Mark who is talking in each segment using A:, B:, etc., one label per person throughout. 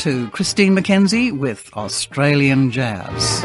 A: to Christine McKenzie with Australian Jazz.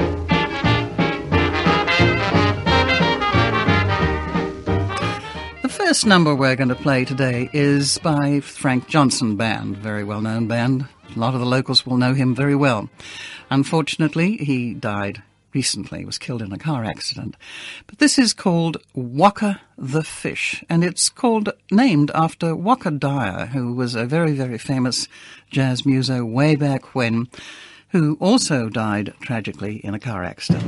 A: The first number we're going to play today is by Frank Johnson Band, very well-known band. A lot of the locals will know him very well. Unfortunately, he died recently, was killed in a car accident. But this is called Waka the Fish, and it's named after Waka Dyer, who was a very, very famous jazz muso way back when, who also died tragically in a car accident.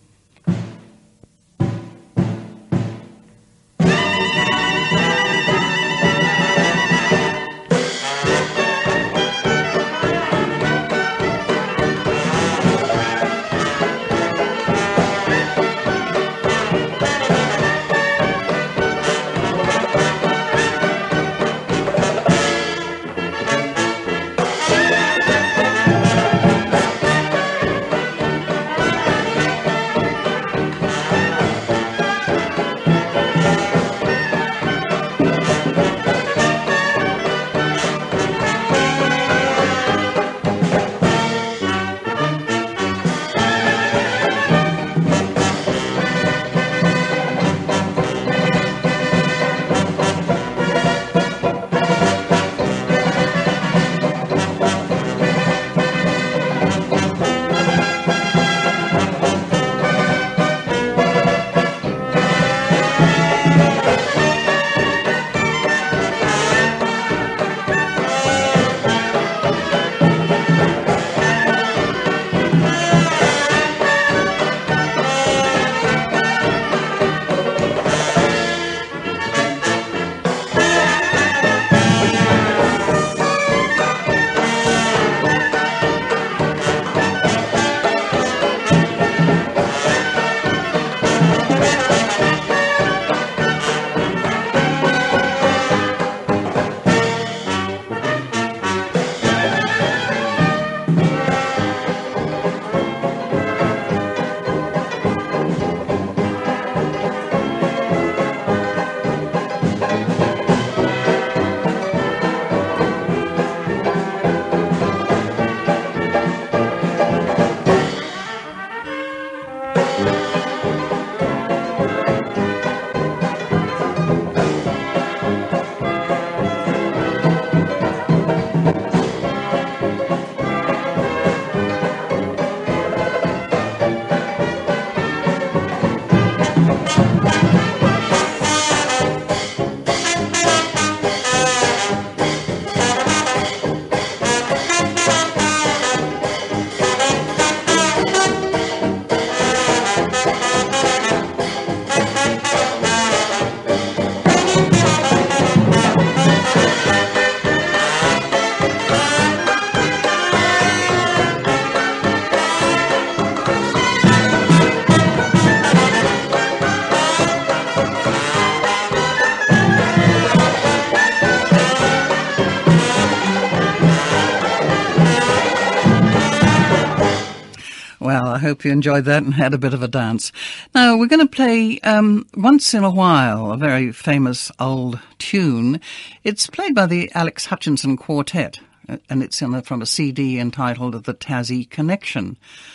A: I hope you enjoyed that and had a bit of a dance. Now, we're going to play Once in a While, a very famous old tune. It's played by the Alex Hutchinson Quartet, and it's from a CD entitled The Tassie Connection.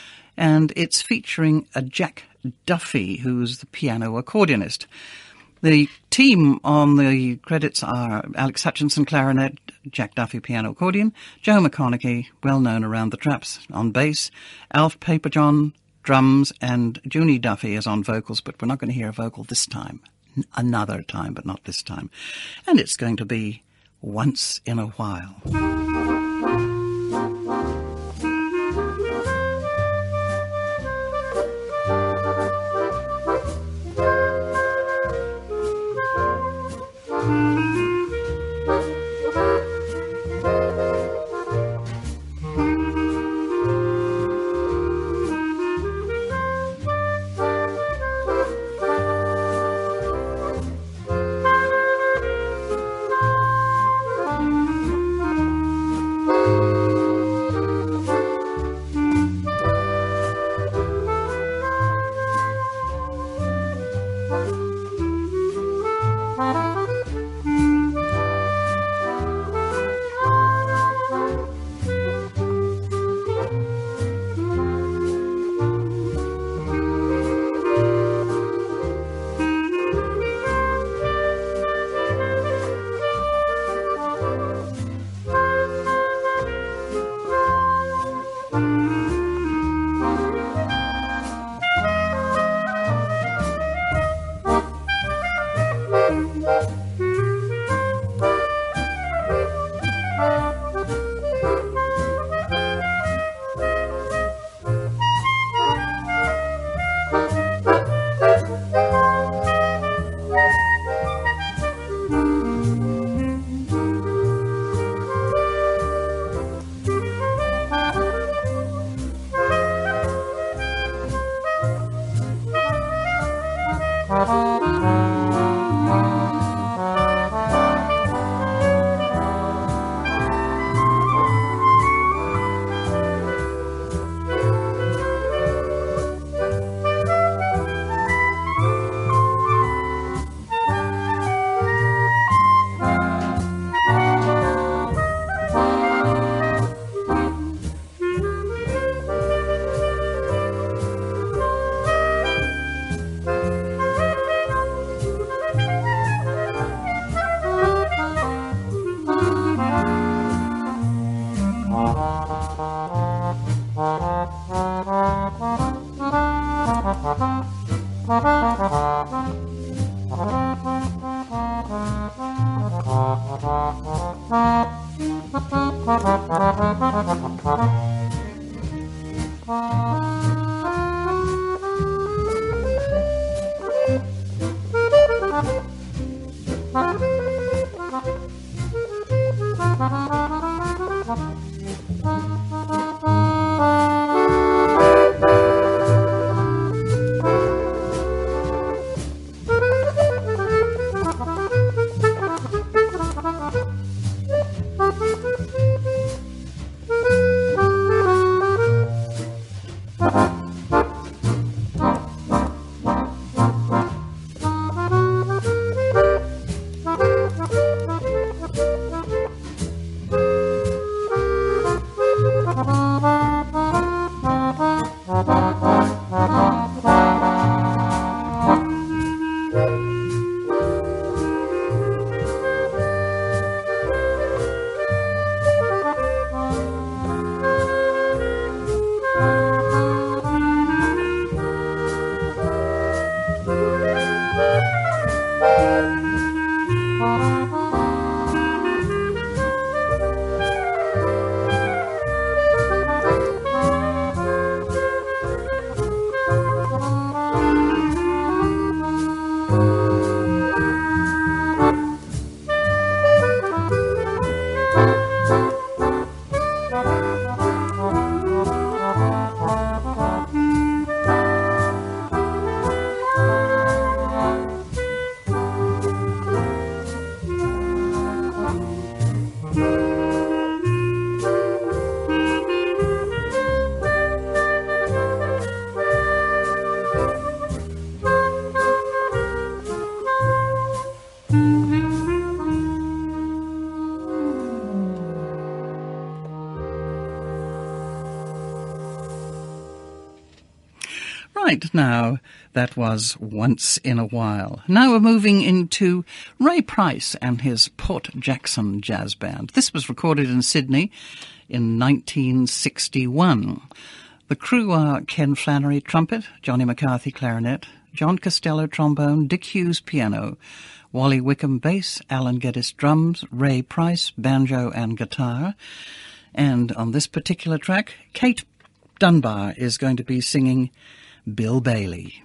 A: And it's featuring a Jack Duffy, who's the piano accordionist. The team on the credits are Alex Hutchinson, clarinet, Jack Duffy, piano accordion, Joe McConaughey, well known around the traps, on bass, Alf Paperjohn, drums, and Junie Duffy is on vocals, but we're not going to hear a vocal this time. Another time, but not this time. And it's going to be Once in a While. Right, now that was Once in a While. Now we're moving into Ray Price and his Port Jackson Jazz Band. This was recorded in Sydney in 1961. The crew are Ken Flannery, trumpet, Johnny McCarthy, clarinet, John Costello, trombone, Dick Hughes, piano, Wally Wickham, bass, Alan Geddes, drums, Ray Price, banjo and guitar. And on this particular track, Kate Dunbar is going to be singing Bill Bailey.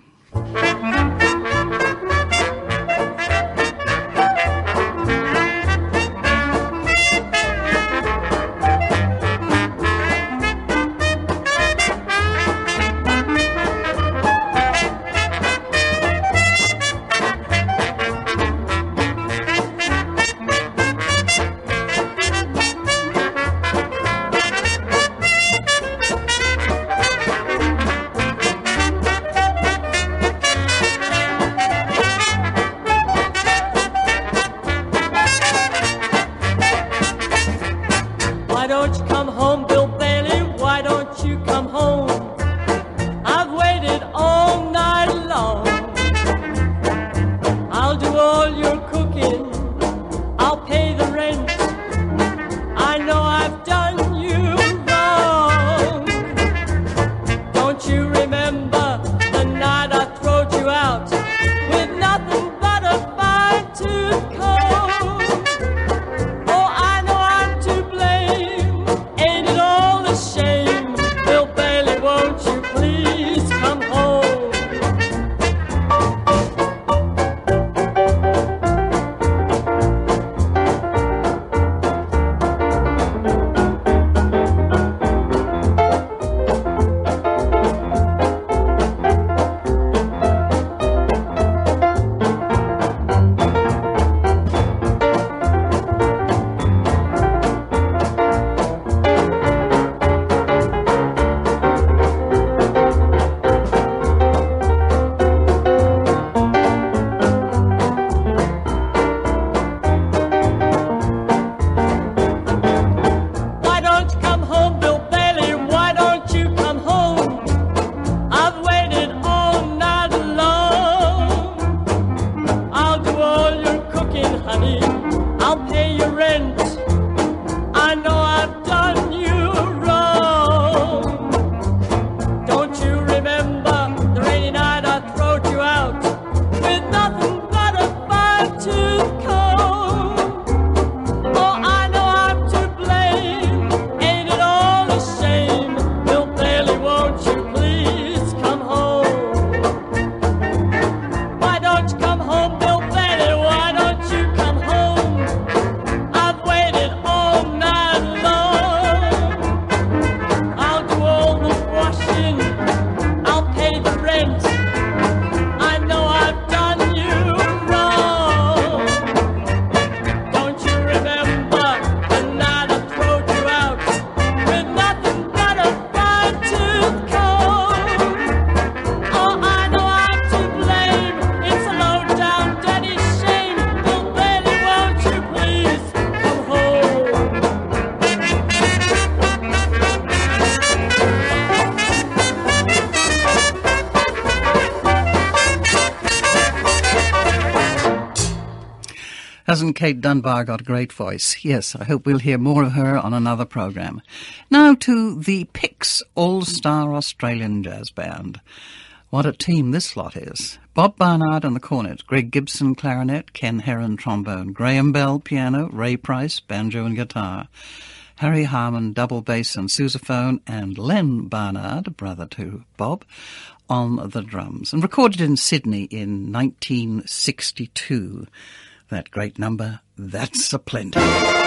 A: Hasn't Kate Dunbar got a great voice? Yes, I hope we'll hear more of her on another programme. Now to the Picks All-Star Australian Jazz Band. What a team this lot is. Bob Barnard on the cornet, Greg Gibson clarinet, Ken Heron trombone, Graham Bell piano, Ray Price banjo and guitar, Harry Harmon double bass and sousaphone, and Len Barnard, brother to Bob, on the drums. And recorded in Sydney in 1962. That great number, That's a Plenty.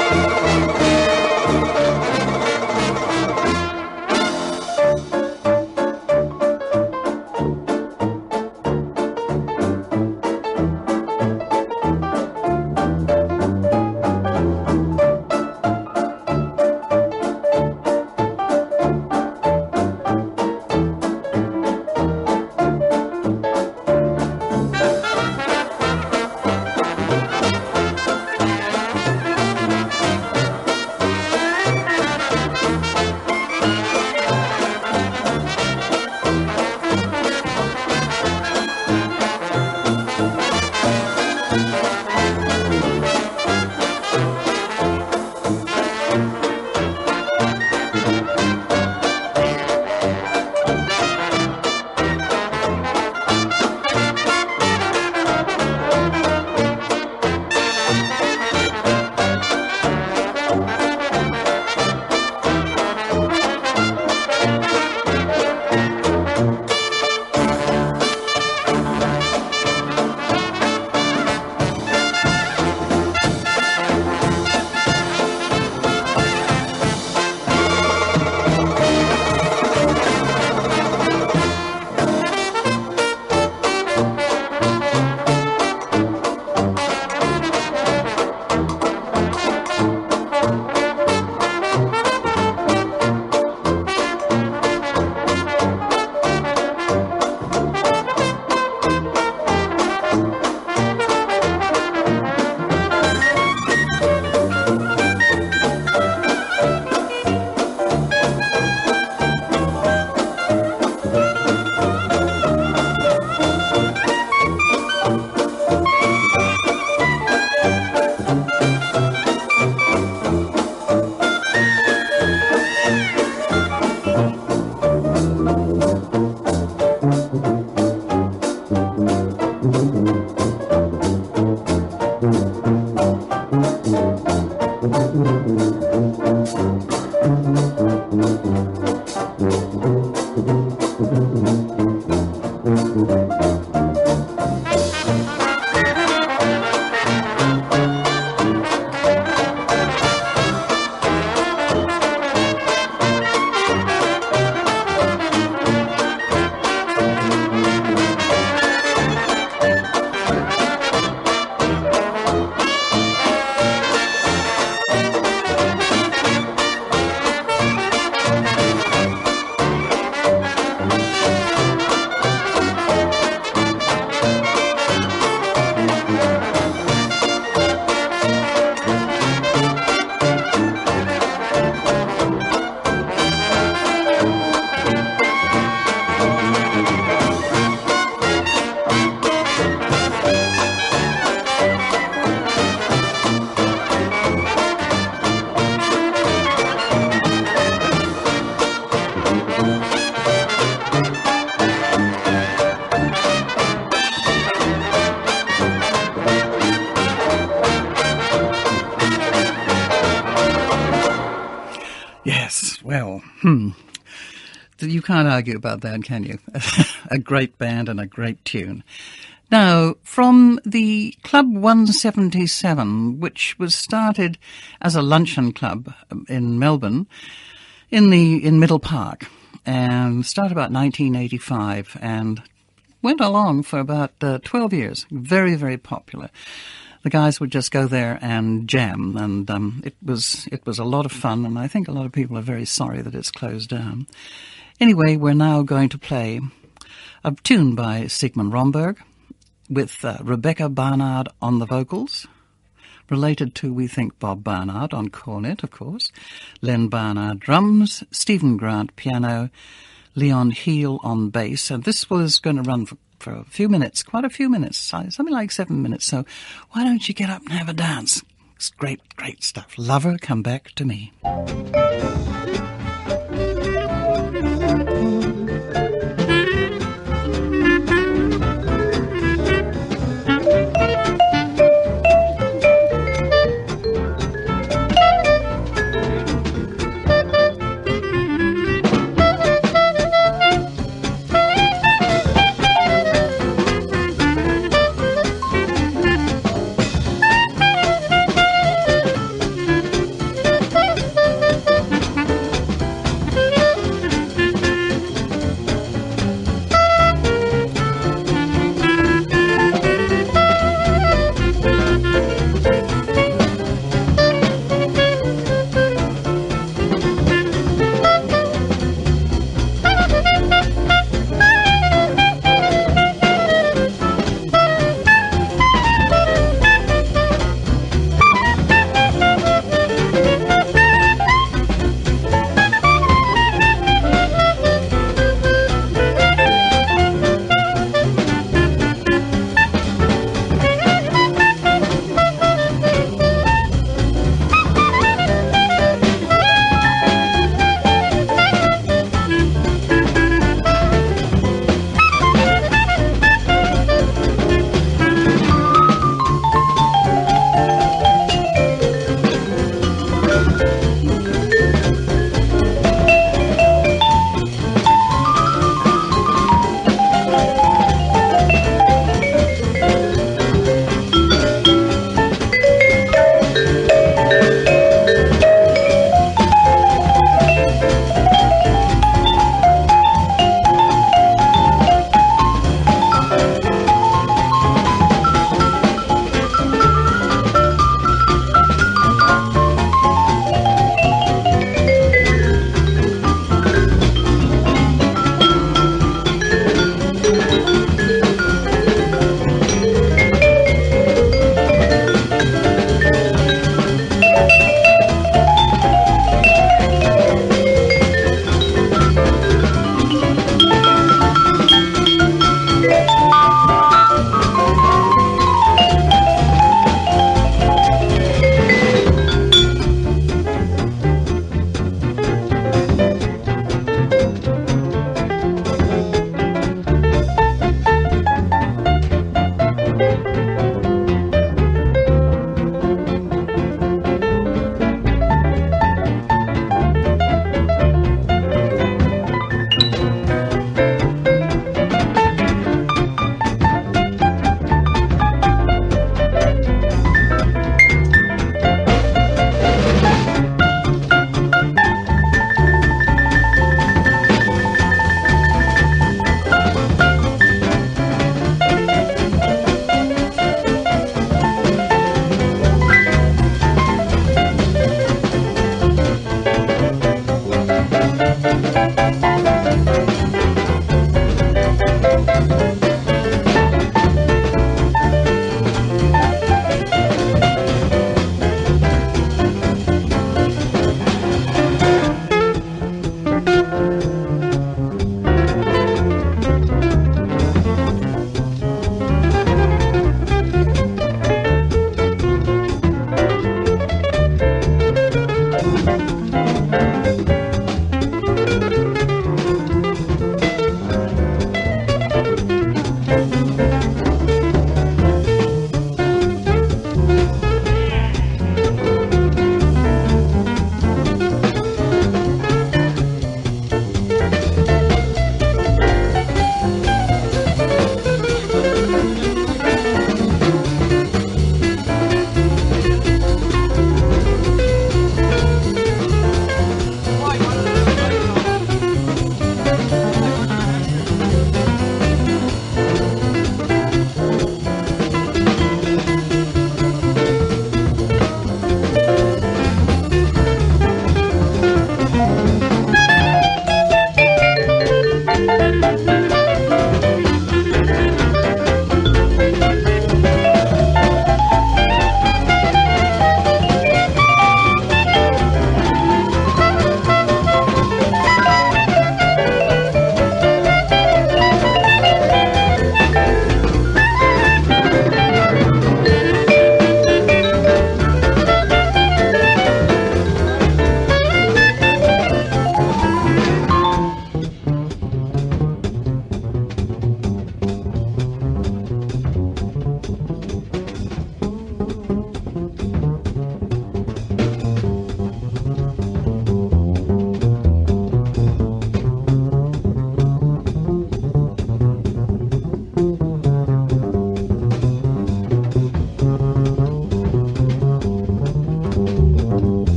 A: You can't argue about that, can you? A great band and a great tune. Now, from the Club 177, which was started as a luncheon club in Melbourne, in Middle Park, and started about 1985, and went along for about 12 years. Very, very popular. The guys would just go there and jam, and it was a lot of fun, and I think a lot of people are very sorry that it's closed down. Anyway, we're now going to play a tune by Sigmund Romberg with Rebecca Barnard on the vocals, related to, we think, Bob Barnard on cornet, of course, Len Barnard drums, Stephen Grant piano, Leon Heel on bass, and this was going to run for for a few minutes, quite a few minutes, something like 7 minutes. So why don't you get up and have a dance? It's great, great stuff. Lover, Come Back to Me.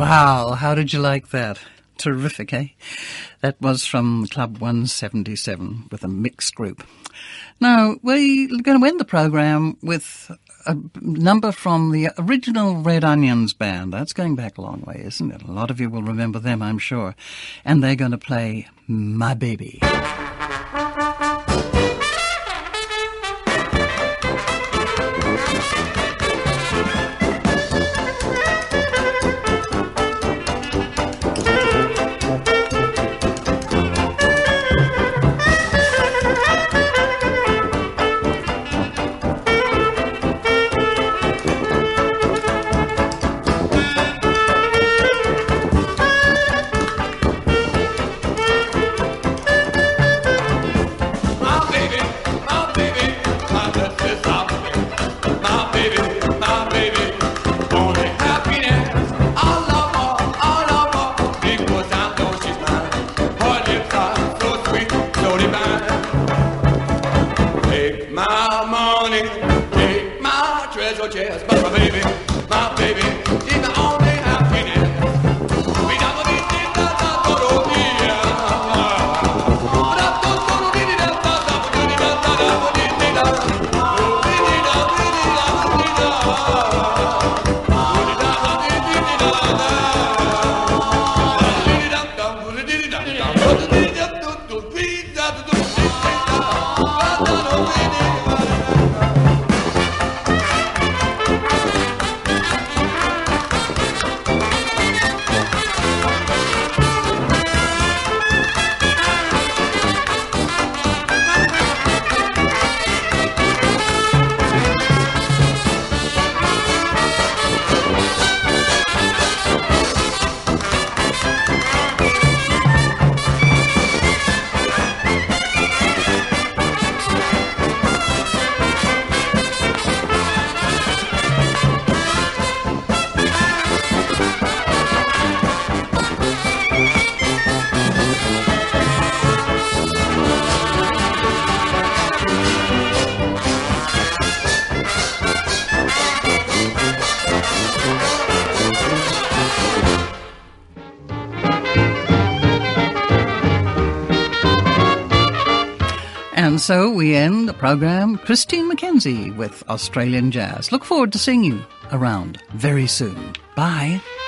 A: Wow, how did you like that? Terrific, eh? That was from Club 177 with a mixed group. Now, we're going to end the program with a number from the original Red Onions band. That's going back a long way, isn't it? A lot of you will remember them, I'm sure. And they're going to play My Baby. And so we end the program, Christine McKenzie with Australian Jazz. Look forward to seeing you around very soon. Bye.